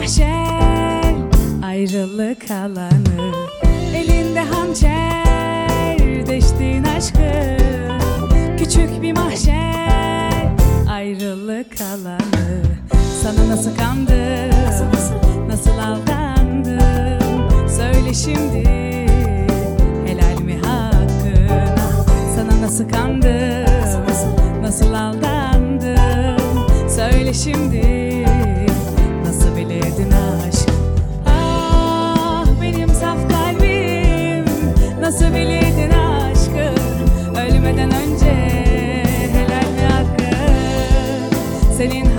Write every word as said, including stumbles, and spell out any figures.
mahşer, ayrılık alanı. Elinde hançer, deştin aşkı. Küçük bir mahşer, ayrılık alanı. Sana nasıl kandım, nasıl aldandım? Söyle şimdi, helal mi hakkına? Sana nasıl kandım, nasıl aldandım? Söyle şimdi, nasıl bilirdin aşk? Ah benim saf kalbim, nasıl bilirdin aşkı? Ölmeden önce helal mi hakkı? Senin